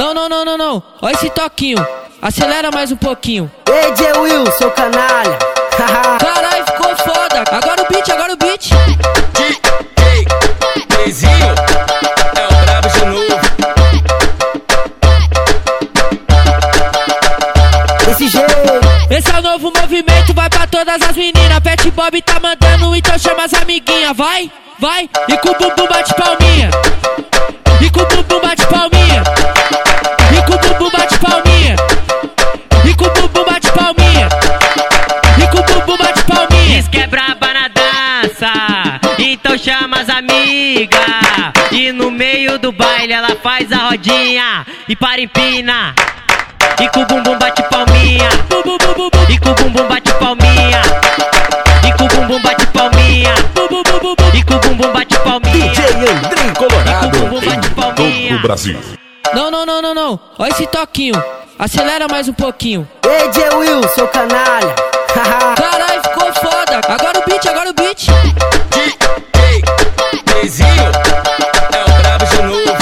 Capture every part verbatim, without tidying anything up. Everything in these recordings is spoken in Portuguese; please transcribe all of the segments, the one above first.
Não, não, não, não, não. Olha esse toquinho. Acelera mais um pouquinho. Ei, J. Will, seu canalha. Caralho, ficou foda. Agora o beat, agora o beat. D J Reizinho é o brabo de novo. Desse jeito. Esse é o novo movimento, vai pra todas as meninas. Pet Bob tá mandando, então chama as amiguinhas. Vai, vai, e com o bumbum bate palminha. E com o bumbum bate palminha. E com o bumbum bate palminha. E com o bumbum bate palminha. E com o bumbum bate palminha. Diz que é braba na dança, então chama as amigas. E no meio do baile ela faz a rodinha e para empina. E com o bumbum bate palminha. E com o bumbum bate palminha. E com o bumbum bate palminha. E com o bumbum bate palminha. D J Andrei Colorado em todo o Brasil. Não, não, não, não, não. Olha esse toquinho. Acelera mais um pouquinho. Ei, J. Will, seu canalha. Caralho, ficou foda. Agora o beat, agora o beat. D J Reizinho é o brabo de novo.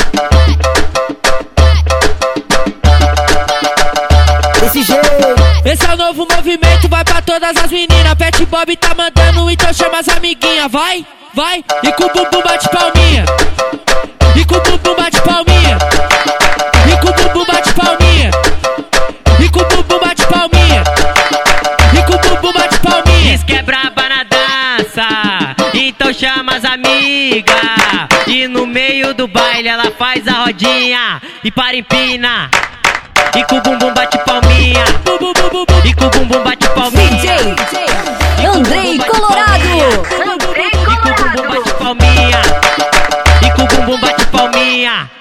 Desse jeito. Esse é o novo movimento, vai pra todas as meninas. Pet Bob tá mandando, então chama as amiguinhas. Vai, vai, e com o bumbum bate palminha. E com o bumbum bate palminha. E com o bumbum bate palminha. E com o bumbum bate palminha. E com o bumbum bate palminha. Diz que é braba na dança, então chama as amigas. E no meio do baile ela faz a rodinha e para empina. E com o bumbum bate palminha. E com o bumbum bate palminha. D J Andrei Colorado. E com o bumbum bate palminha. E com o bumbum bate palminha.